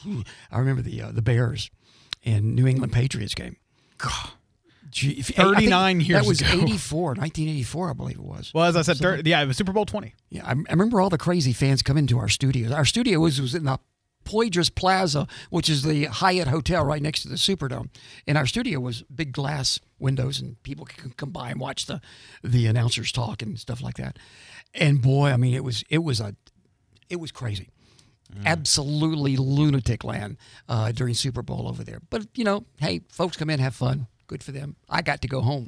S3: I remember the uh, the Bears and New England Patriots game. God. Gee,
S4: thirty-nine years
S3: ago. That was
S4: ago.
S3: eighty-four, nineteen eighty-four, I believe it was.
S4: Well, as I said,
S3: so,
S4: thirty, yeah, it was Super Bowl twenty.
S3: Yeah, I, I remember all the crazy fans come into our studios. Our studio was, was in the Poydras Plaza, which is the Hyatt Hotel right next to the Superdome. And our studio was big glass windows, and people could come by and watch the the announcers talk and stuff like that. And boy, I mean, it was it was a it was crazy. Mm. Absolutely lunatic land uh, during Super Bowl over there. But, you know, hey, folks come in, have fun. Good for them. I got to go home.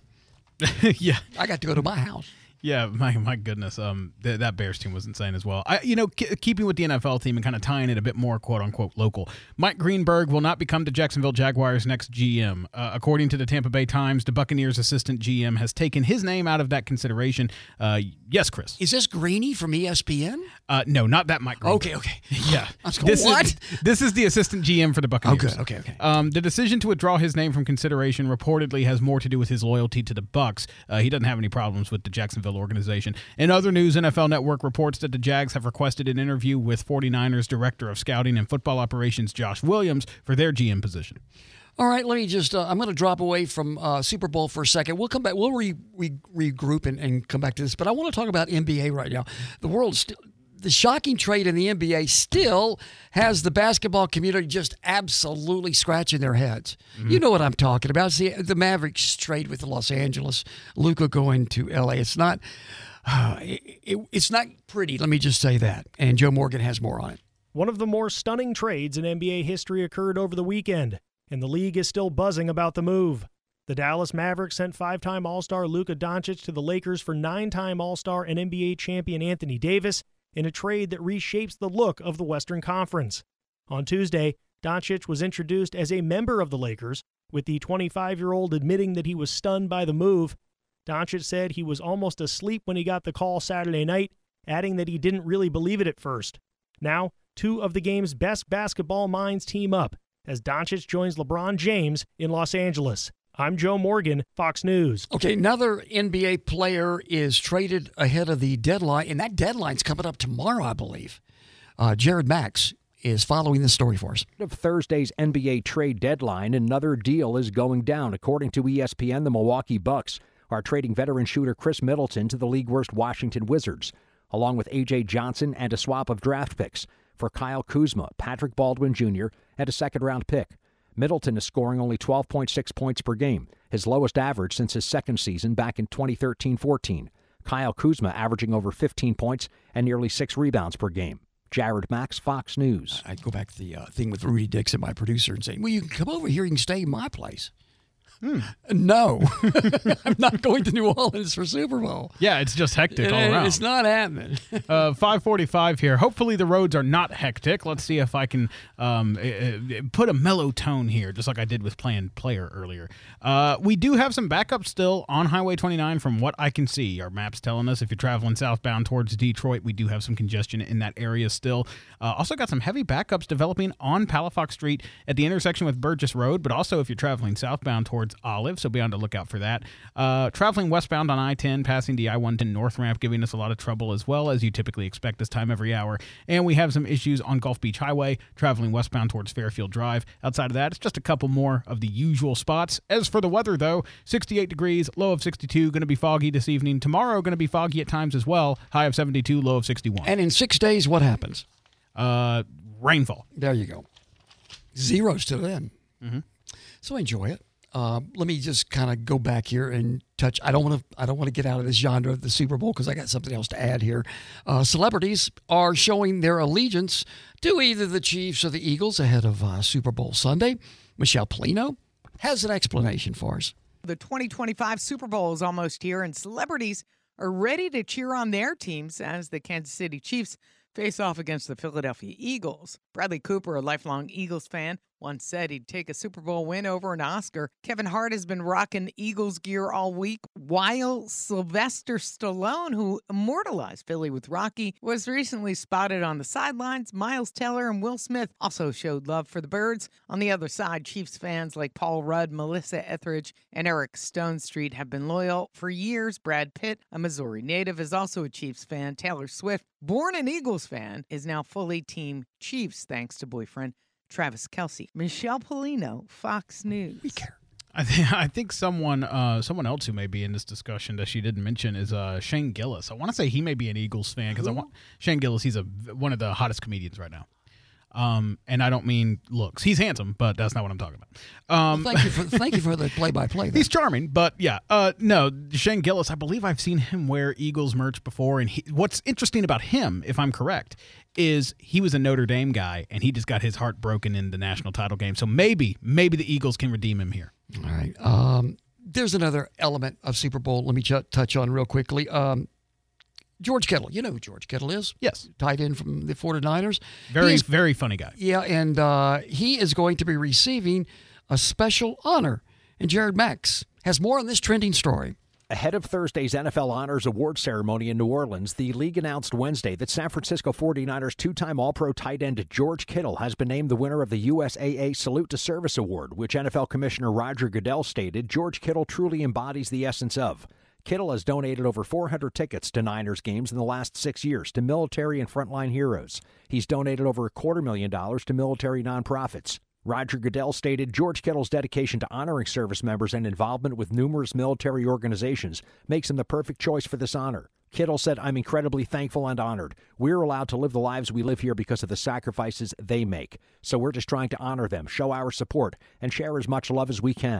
S4: Yeah.
S3: I got to go to my house.
S4: Yeah, my my goodness, um, th- that Bears team was insane as well. I, you know, k- keeping with the N F L team and kind of tying it a bit more "quote unquote" local. Mike Greenberg will not become the Jacksonville Jaguars' next G M. Uh, according to the Tampa Bay Times, the Buccaneers' assistant G M has taken his name out of that consideration. Uh, yes, Chris.
S3: Is this Greeny from E S P N?
S4: Uh, no, not that Mike Greenberg.
S3: Okay, okay.
S4: Yeah,
S3: I was going,
S4: this
S3: what?
S4: Is, this is the assistant G M for the Buccaneers.
S3: Oh, good. Okay, okay.
S4: Um, the decision to withdraw his name from consideration reportedly has more to do with his loyalty to the Bucs. Uh, he doesn't have any problems with the Jacksonville organization. In other news, N F L Network reports that the Jags have requested an interview with 49ers Director of Scouting and Football Operations Josh Williams for their G M position.
S3: All right, let me just, uh, I'm going to drop away from uh, Super Bowl for a second. We'll come back, we'll re, re, regroup and, and come back to this, but I want to talk about N B A right now. The world's still, the shocking trade in the N B A still has the basketball community just absolutely scratching their heads. Mm-hmm. You know what I'm talking about. It's the, the Mavericks trade with Los Angeles, Luka going to L A. It's not... Uh, it, it, it's not pretty, let me just say that. And Joe Morgan has more on it.
S5: One of the more stunning trades in N B A history occurred over the weekend, and the league is still buzzing about the move. The Dallas Mavericks sent five-time All-Star Luka Doncic to the Lakers for nine-time All-Star and N B A champion Anthony Davis in a trade that reshapes the look of the Western Conference. On Tuesday, Doncic was introduced as a member of the Lakers, with the twenty-five-year-old admitting that he was stunned by the move. Doncic said he was almost asleep when he got the call Saturday night, adding that he didn't really believe it at first. Now, two of the game's best basketball minds team up as Doncic joins LeBron James in Los Angeles. I'm Joe Morgan, Fox News.
S3: Okay, another N B A player is traded ahead of the deadline, and that deadline's coming up tomorrow, I believe. Uh, Jared Max is following this story for us.
S7: Of Thursday's N B A trade deadline, another deal is going down. According to E S P N, the Milwaukee Bucks are trading veteran shooter Chris Middleton to the league-worst Washington Wizards, along with A J Johnson and a swap of draft picks for Kyle Kuzma, Patrick Baldwin Junior, and a second-round pick. Middleton is scoring only twelve point six points per game, his lowest average since his second season back in twenty thirteen fourteen. Kyle Kuzma averaging over fifteen points and nearly six rebounds per game. Jared Max, Fox News.
S3: I'd go back to the uh, thing with Rudy Dixon, my producer, and say, well, you can come over here, you can stay in my place. Hmm. No, I'm not going to New Orleans for Super Bowl.
S4: Yeah, it's just hectic
S3: it,
S4: all around.
S3: It's not happening.
S4: uh, five forty-five here. Hopefully the roads are not hectic. Let's see if I can um, uh, put a mellow tone here, just like I did with playing player earlier. Uh, we do have some backups still on Highway twenty-nine from what I can see. Our map's telling us if you're traveling southbound towards Detroit, we do have some congestion in that area still. Uh, also got some heavy backups developing on Palafox Street at the intersection with Burgess Road, but also if you're traveling southbound towards Olive, so be on the lookout for that. Uh, traveling westbound on I ten, passing the I one ten North Ramp, giving us a lot of trouble as well, as you typically expect this time every hour. And we have some issues on Gulf Beach Highway, traveling westbound towards Fairfield Drive. Outside of that, it's just a couple more of the usual spots. As for the weather, though, sixty-eight degrees, low of sixty-two, going to be foggy this evening. Tomorrow, going to be foggy at times as well, high of seventy-two, low of sixty-one.
S3: And in six days, what happens?
S4: Uh, rainfall.
S3: There you go. Zeros to then.
S4: Mm-hmm.
S3: So enjoy it. Uh, let me just kind of go back here and touch. I don't want to. I don't want to get out of this genre of the Super Bowl because I got something else to add here. Uh, celebrities are showing their allegiance to either the Chiefs or the Eagles ahead of uh, Super Bowl Sunday. Michelle Polino has an explanation for us.
S8: The twenty twenty-five Super Bowl is almost here, and celebrities are ready to cheer on their teams as the Kansas City Chiefs face off against the Philadelphia Eagles. Bradley Cooper, a lifelong Eagles fan, once said he'd take a Super Bowl win over an Oscar. Kevin Hart has been rocking Eagles gear all week, while Sylvester Stallone, who immortalized Philly with Rocky, was recently spotted on the sidelines. Miles Teller and Will Smith also showed love for the Birds. On the other side, Chiefs fans like Paul Rudd, Melissa Etheridge, and Eric Stonestreet have been loyal for years. Brad Pitt, a Missouri native, is also a Chiefs fan. Taylor Swift, born an Eagles fan, is now fully Team Chiefs thanks to boyfriend Travis Kelce. Michelle Polino, Fox News.
S3: We care.
S4: I think I think someone uh, someone else who may be in this discussion that she didn't mention is uh, Shane Gillis. I want to say he may be an Eagles fan because I want Shane Gillis. He's a one of the hottest comedians right now. Um, and I don't mean looks. He's handsome, but that's not what I'm talking about. Um,
S3: well, thank you for thank you for the play-by-play.
S4: He's charming, but yeah, uh, no, Shane Gillis. I believe I've seen him wear Eagles merch before. And he, what's interesting about him, if I'm correct, is he was a Notre Dame guy, and he just got his heart broken in the national title game. So maybe, maybe the Eagles can redeem him here.
S3: All right. Um, there's another element of Super Bowl. Let me ch- touch on real quickly. Um, George Kittle. You know who George Kittle is?
S4: Yes.
S3: Tight end from the forty-niners.
S4: Very,
S3: He's,
S4: very funny guy.
S3: Yeah, and uh, he is going to be receiving a special honor. And Jared Max has more on this trending story.
S7: Ahead of Thursday's N F L Honors Award ceremony in New Orleans, the league announced Wednesday that San Francisco forty-niners two-time All-Pro tight end George Kittle has been named the winner of the U S A A Salute to Service Award, which N F L Commissioner Roger Goodell stated George Kittle truly embodies the essence of. Kittle has donated over four hundred tickets to Niners games in the last six years to military and frontline heroes. He's donated over a quarter million dollars to military nonprofits. Roger Goodell stated George Kittle's dedication to honoring service members and involvement with numerous military organizations makes him the perfect choice for this honor. Kittle said, "I'm incredibly thankful and honored. We're allowed to live the lives we live here because of the sacrifices they make. So we're just trying to honor them, show our support, and share as much love as we can."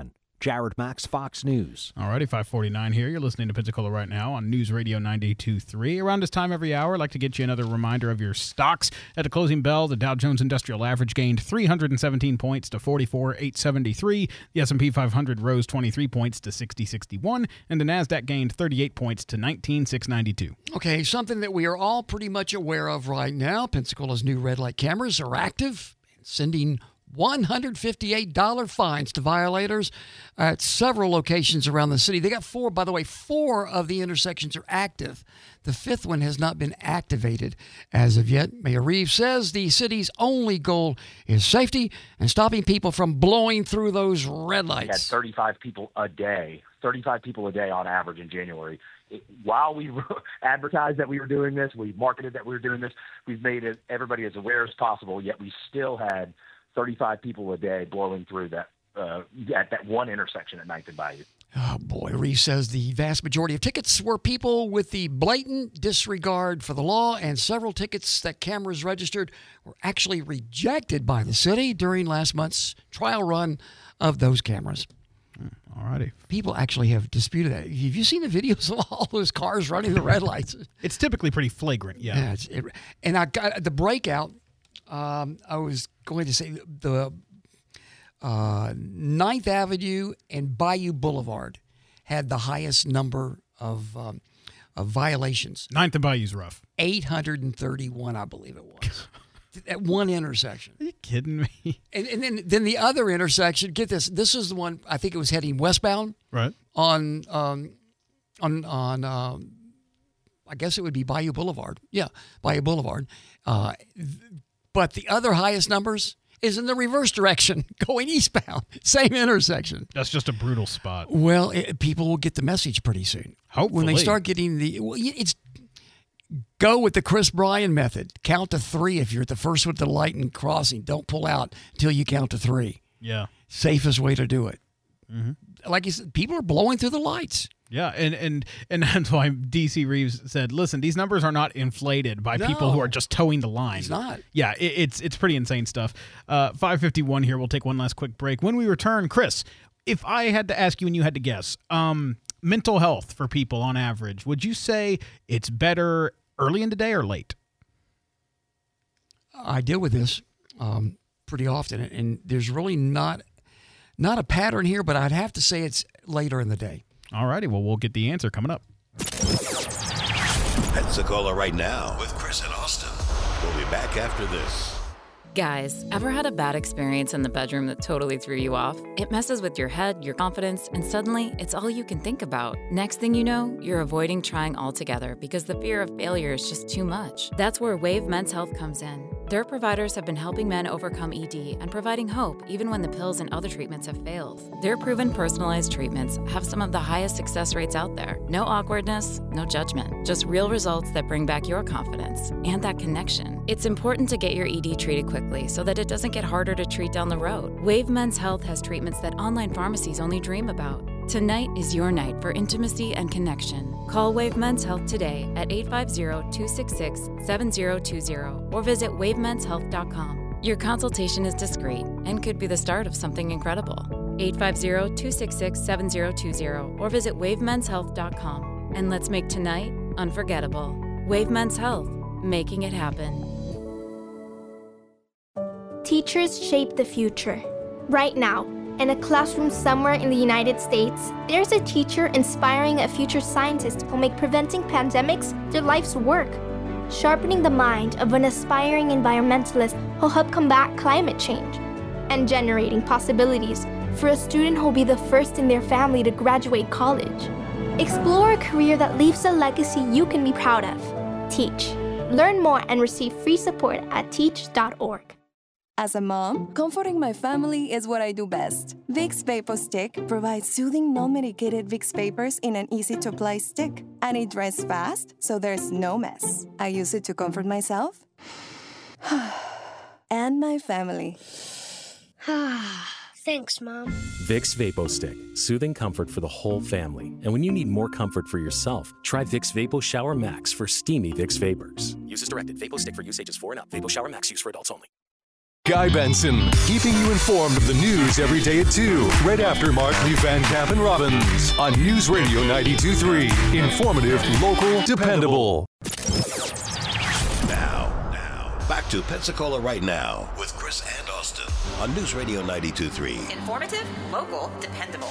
S7: Jared Max, Fox News.
S4: Alrighty, five forty-nine here. You're listening to Pensacola right now on News Radio ninety-two point three. Around this time every hour, I'd like to get you another reminder of your stocks. At the closing bell, the Dow Jones Industrial Average gained three hundred seventeen points to forty-four thousand eight hundred seventy-three. The S and P five hundred rose twenty-three points to sixty sixty-one, and the NASDAQ gained thirty-eight points to nineteen thousand six hundred ninety-two.
S3: Okay, something that we are all pretty much aware of right now. Pensacola's new red light cameras are active, sending one hundred fifty-eight dollars fines to violators at several locations around the city. They got four, by the way, four of the intersections are active. The fifth one has not been activated as of yet. Mayor Reeves says the city's only goal is safety and stopping people from blowing through those red lights.
S17: We had thirty-five people a day, thirty-five people a day on average in January. It, while we advertised that we were doing this, we marketed that we were doing this, we've made it everybody as aware as possible, yet we still had thirty-five people a day blowing through that uh, at that one intersection at ninth and Bayou.
S3: Oh, boy. Reese says the vast majority of tickets were people with the blatant disregard for the law, and several tickets that cameras registered were actually rejected by the city during last month's trial run of those cameras.
S4: All righty.
S3: People actually have disputed that. Have you seen the videos of all those cars running the red lights?
S4: It's typically pretty flagrant, yeah.
S3: yeah it's, it, and I got the breakout. Um, I was going to say the uh, ninth Avenue and Bayou Boulevard had the highest number of um, of violations.
S4: ninth and Bayou's rough.
S3: eight hundred thirty-one, I believe it was. At one intersection.
S4: Are you kidding me?
S3: And, and then, then the other intersection, get this, this is the one, I think it was heading westbound.
S4: Right.
S3: On, um, on, on um, I guess it would be Bayou Boulevard. Yeah, Bayou Boulevard. Uh, but the other highest numbers is in the reverse direction, going eastbound. Same intersection.
S4: That's just a brutal spot.
S3: Well, it, people will get the message pretty soon.
S4: Hopefully.
S3: When they start getting the, well, it's, go with the Chris Bryan method. Count to three if you're at the first one at the light and crossing. Don't pull out until you count to three.
S4: Yeah.
S3: Safest way to do it.
S4: Mm-hmm.
S3: Like you said, people are blowing through the lights.
S4: Yeah, and, and, and that's why D C Reeves said, listen, these numbers are not inflated by
S3: No.
S4: people who are just towing the line.
S3: It's not.
S4: Yeah, it, it's it's pretty insane stuff. Uh, five fifty-one here. We'll take one last quick break. When we return, Chris, if I had to ask you and you had to guess, um, mental health for people on average, would you say it's better early in the day or late?
S3: I deal with this um, pretty often, and there's really not not a pattern here, but I'd have to say it's later in the day.
S4: All righty. Well, we'll get the answer coming up.
S1: Pensacola right now with Chris and Austin. We'll be back after this.
S9: Guys, ever had a bad experience in the bedroom that totally threw you off? It messes with your head, your confidence, and suddenly it's all you can think about. Next thing you know, you're avoiding trying altogether because the fear of failure is just too much. That's where Wave Men's Health comes in. Their providers have been helping men overcome E D and providing hope even when the pills and other treatments have failed. Their proven personalized treatments have some of the highest success rates out there. No awkwardness, no judgment, just real results that bring back your confidence and that connection. It's important to get your E D treated quickly so that it doesn't get harder to treat down the road. Wave Men's Health has treatments that online pharmacies only dream about. Tonight is your night for intimacy and connection. Call Wave Men's Health today at eight five zero, two six six, seven zero two zero or visit wave mens health dot com. Your consultation is discreet and could be the start of something incredible. eight five zero, two six six, seven zero two zero or visit wave mens health dot com. And let's make tonight unforgettable. Wave Men's Health, making it happen.
S10: Teachers shape the future. Right now, in a classroom somewhere in the United States, there's a teacher inspiring a future scientist who'll make preventing pandemics their life's work. Sharpening the mind of an aspiring environmentalist who'll help combat climate change. And generating possibilities for a student who'll be the first in their family to graduate college. Explore a career that leaves a legacy you can be proud of. Teach. Learn more and receive free support at teach dot org.
S18: As a mom, comforting my family is what I do best. Vicks VapoStick provides soothing, non-medicated Vicks vapors in an easy-to-apply stick. And it dries fast, so there's no mess. I use it to comfort myself and my family.
S19: Thanks, Mom.
S21: Vicks VapoStick, soothing comfort for the whole family. And when you need more comfort for yourself, try Vicks Vapo Shower Max for steamy Vicks vapors. Use as directed. VapoStick for use ages four and up. Vapo Shower Max use for adults only.
S22: Guy Benson, keeping you informed of the news every day at two, right after Markley, Van Camp, and Robbins on News Radio ninety-two point three. Informative, local, dependable.
S1: Now, now, back to Pensacola Right Now with Chris and Austin on News Radio ninety-two point three.
S2: Informative, local, dependable.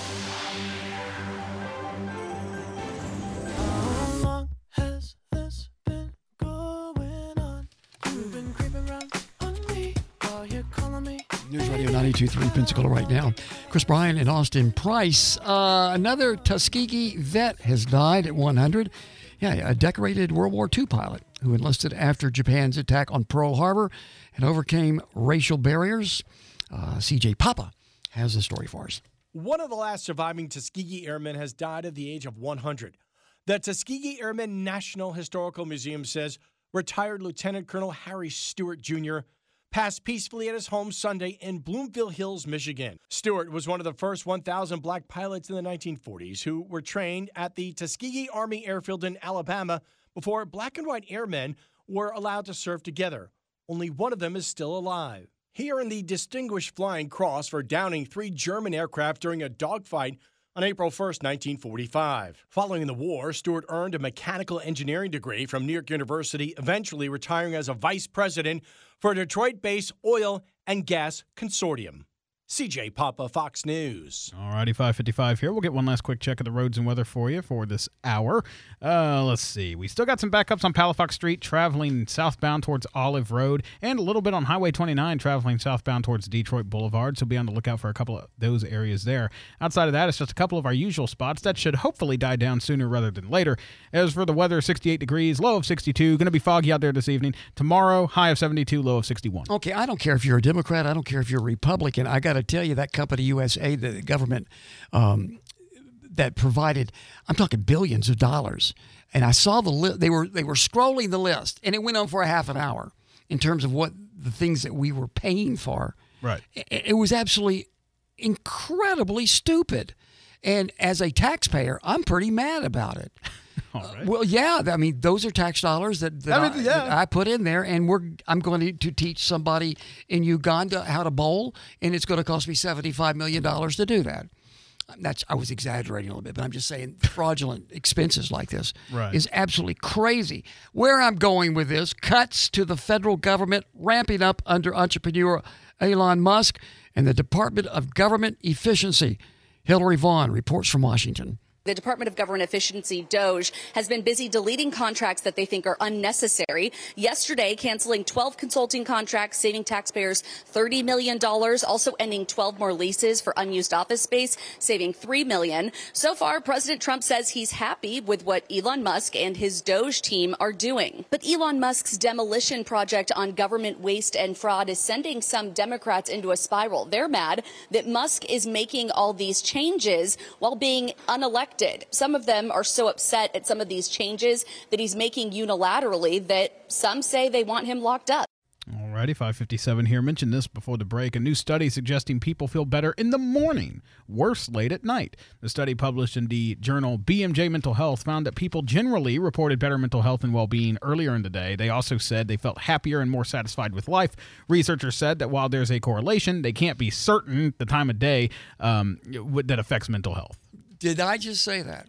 S20: How long has this been going on? You've been creeping around on me while you're calling me.
S3: News Radio ninety-two point three Pensacola Right Now. Chris Bryan and Austin Price. Uh, another Tuskegee vet has died at one hundred. Yeah, a decorated World War Two pilot who enlisted after Japan's attack on Pearl Harbor and overcame racial barriers. Uh, C J Papa has the story for us.
S11: One of the last surviving Tuskegee Airmen has died at the age of one hundred. The Tuskegee Airmen National Historical Museum says retired Lieutenant Colonel Harry Stewart Junior passed peacefully at his home Sunday in Bloomfield Hills, Michigan. Stewart was one of the first one thousand black pilots in the nineteen forties who were trained at the Tuskegee Army Airfield in Alabama before black and white airmen were allowed to serve together. Only one of them is still alive. He earned the Distinguished Flying Cross for downing three German aircraft during a dogfight on April first, nineteen forty-five. Following the war, Stewart earned a mechanical engineering degree from New York University, eventually retiring as a vice president for Detroit-based oil and gas consortium. C J Papa, Fox News.
S4: All righty, five fifty-five here. We'll get one last quick check of the roads and weather for you for this hour. Uh, let's see. We still got some backups on Palafox Street traveling southbound towards Olive Road and a little bit on Highway twenty-nine traveling southbound towards Detroit Boulevard, so be on the lookout for a couple of those areas there. Outside of that, it's just a couple of our usual spots that should hopefully die down sooner rather than later. As for the weather, sixty-eight degrees, low of sixty-two. Going to be foggy out there this evening. Tomorrow, high of seventy-two, low of sixty-one.
S3: Okay, I don't care if you're a Democrat. I don't care if you're a Republican. I got to tell you, that company U S A, the government um, that provided, I'm talking billions of dollars. And I saw the li- they were they were scrolling the list, and it went on for a half an hour in terms of what the things that we were paying for.
S4: Right.
S3: It, it was absolutely incredibly stupid. And as a taxpayer, I'm pretty mad about it.
S4: All right.
S3: Uh, well, yeah, I mean, those are tax dollars that, that,
S4: I
S3: I,
S4: mean, yeah.
S3: that I put in there, and we're I'm going to, to teach somebody in Uganda how to bowl, and it's going to cost me seventy-five million dollars to do that. That's I was exaggerating a little bit, but I'm just saying fraudulent expenses like this
S4: Right.
S3: is absolutely crazy. Where I'm going with this, cuts to the federal government ramping up under entrepreneur Elon Musk and the Department of Government Efficiency. Hillary Vaughn reports from Washington.
S19: The Department of Government Efficiency, DOGE, has been busy deleting contracts that they think are unnecessary. Yesterday, canceling twelve consulting contracts, saving taxpayers thirty million dollars, also ending twelve more leases for unused office space, saving three million dollars. So far, President Trump says he's happy with what Elon Musk and his DOGE team are doing. But Elon Musk's demolition project on government waste and fraud is sending some Democrats into a spiral. They're mad that Musk is making all these changes while being unelected. Some of them are so upset at some of these changes that he's making unilaterally that some say they want him locked up.
S4: All righty, five fifty-seven here. Mentioned this before the break. A new study suggesting people feel better in the morning, worse late at night. The study published in the journal B M J Mental Health found that people generally reported better mental health and well-being earlier in the day. They also said they felt happier and more satisfied with life. Researchers said that while there's a correlation, they can't be certain the time of day um, that affects mental health.
S3: Did I just say that?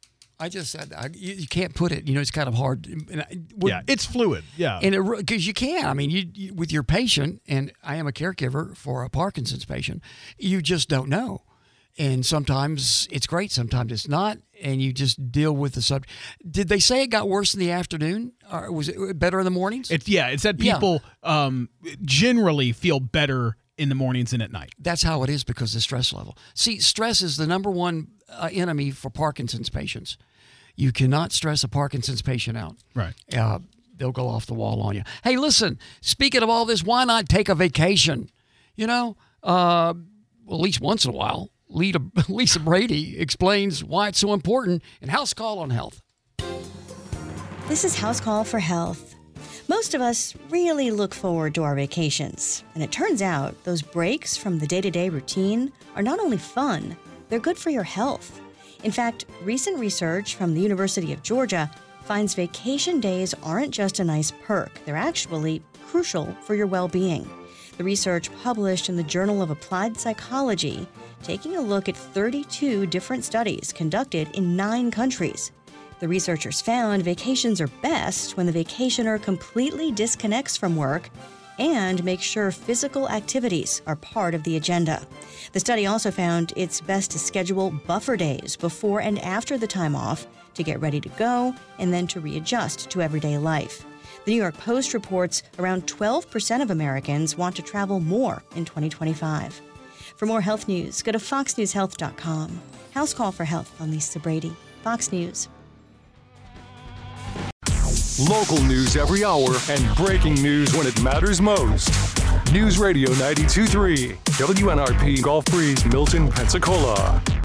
S3: I just said that. I, you, you can't put it. You know, it's kind of hard. And I,
S4: Yeah, it's fluid. Yeah.
S3: And because you can. I mean, you, you with your patient, and I am a caregiver for a Parkinson's patient, you just don't know. And sometimes it's great, sometimes it's not, and you just deal with the subject. Did they say it got worse in the afternoon, or was it better in the mornings?
S4: It's yeah, it said people yeah. um, generally feel better in the mornings and at night.
S3: That's how it is because of the stress level. See, stress is the number one uh, enemy for Parkinson's patients. You cannot stress a Parkinson's patient out.
S4: Right.
S3: Uh, they'll go off the wall on you. Hey, listen, speaking of all this, why not take a vacation? You know, uh, well, at least once in a while. Lisa, Lisa Brady explains why it's so important in House Call on Health.
S23: This is House Call for Health. Most of us really look forward to our vacations. And it turns out those breaks from the day-to-day routine are not only fun, they're good for your health. In fact, recent research from the University of Georgia finds vacation days aren't just a nice perk. They're actually crucial for your well-being. The research published in the Journal of Applied Psychology, taking a look at thirty-two different studies conducted in nine countries. The researchers found vacations are best when the vacationer completely disconnects from work and makes sure physical activities are part of the agenda. The study also found it's best to schedule buffer days before and after the time off to get ready to go and then to readjust to everyday life. The New York Post reports around twelve percent of Americans want to travel more in twenty twenty-five. For more health news, go to fox news health dot com. House Call for Health. I'm Lisa Brady, Fox News.
S22: Local news every hour and breaking news when it matters most. News Radio ninety-two point three, W N R P Gulf Breeze, Milton, Pensacola.